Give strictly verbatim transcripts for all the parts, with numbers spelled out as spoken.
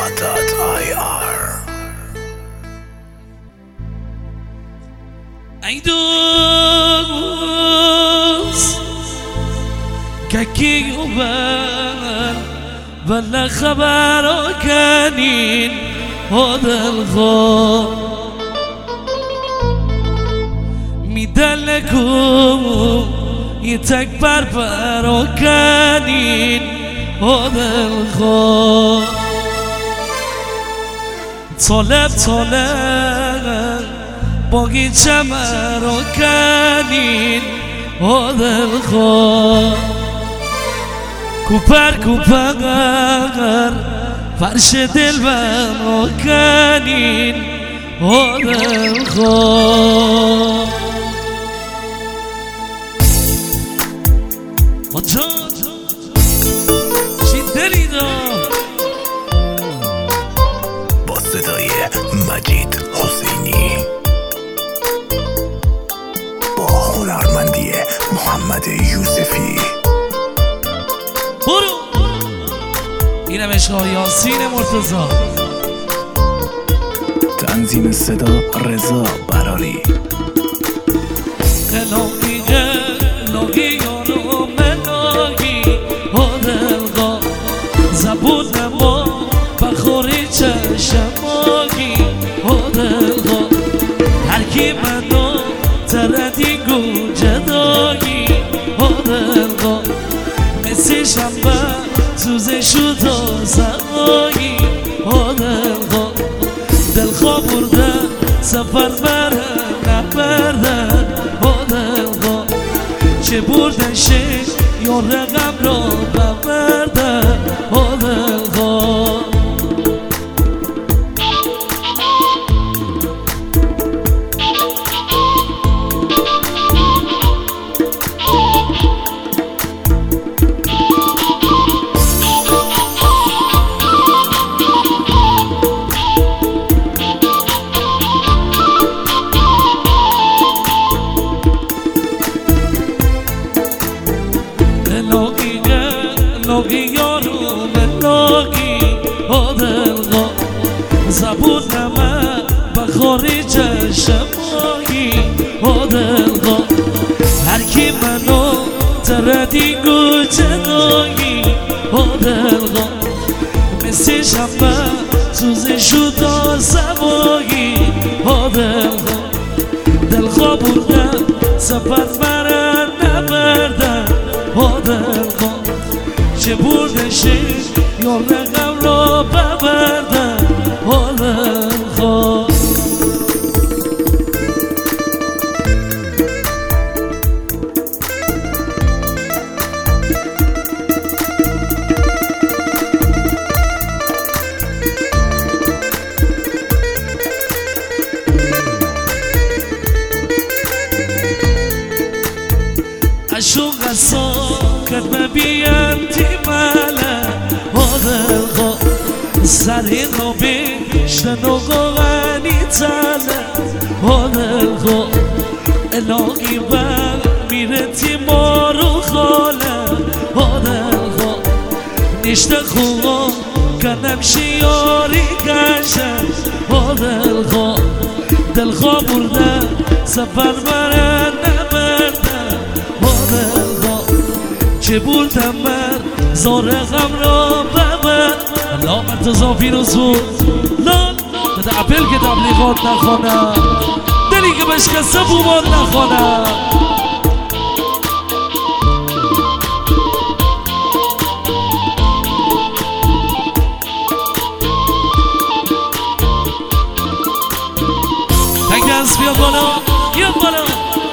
دات آی آر. ای دوست که کی اوبر ولا خبر کنین هدل خو میدلکو یتک بر بر کنین هدل خو طالب طالب باقی چمر و کنین هدل خو کوپر کوپر فرش دل بر و کنین هدل خو آنجا چی دلی دا با صدای مجید حسینی، با هنرمندی محمد یوسفی. برو اینم عشق یاسین مرتضی، تنظیم صدا رضا براری. قلاقی قلاقی یارو مناگی هدل خو زبون ما بخوری چشماگی هدل خو هرکی منو تردی گو جداگی هدل خو مثل شنبه سوزه شد و زمایی هدل خو دل خو برده سفر بره نبرده هدل خو چه برده شش یا رقم رو ببرده هدل خو ناگی یارو من ناگی هدل خو زبون من بخوری چشمایی هدل خو هرکی منو تردی گو جدایی هدل خو مثل شنبه سوزه شد و زمایی هدل خو دل خو بردن سفر برن نبردن هدل خو چه برده شش یا رقم را ببردن هدل خو اشوق اصا کدم بیانتی مالا هدل خو سری رو بیشتن و قوانی تالا هدل خو الهی بر میرتی مارو خاله هدل خو نشته خواه کنم شیاری گشتم هدل خو دل خو برده سفر بره نبرده هدل خو چه بردم من زار غم را ببر لا مرتضی پیروز بود لا بده اپل که تبلیغات نخوانم دلی که بشکسته بومان نخوانم تکرس بیاد بالا بیاد بالا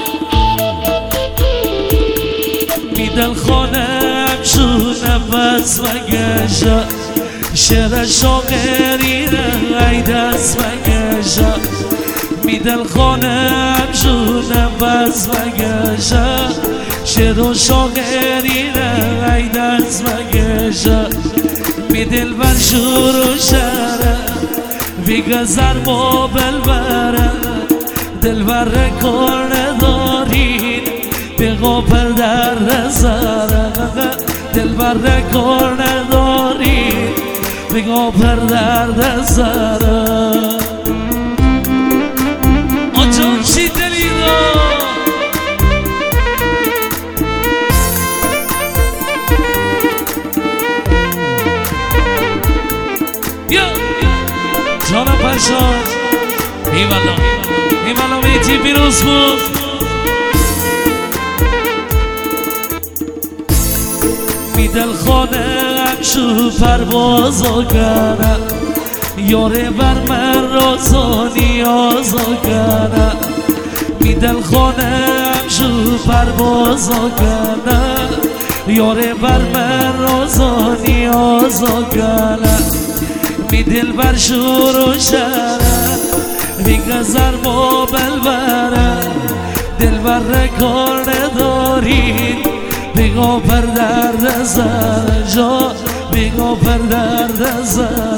میدل خانم شو نفس مگشا شعر شاقری ای دست مگشا میدل خانم شو نفس مگشا شعر و شاقری ای دست مگشا میدل بر شور و شره بیگذر با بلبره دل بر کار ندارین به قابل در نظره دل بر کار ندارین بگو پر درد زره آجان چی دلی را جانم پرشاد ایوالا ایوالا میتی پیروز بود می دل خانه شو پروازا کنه یاره بر من رازا نیازا کنه می دل خانه شو پروازا کنه یاره بر من رازا نیازا کنه می دل بر شور و شره می گذر با بلبره دل بر کار ندارید بگو پر درد زر جا بگو پر درد زر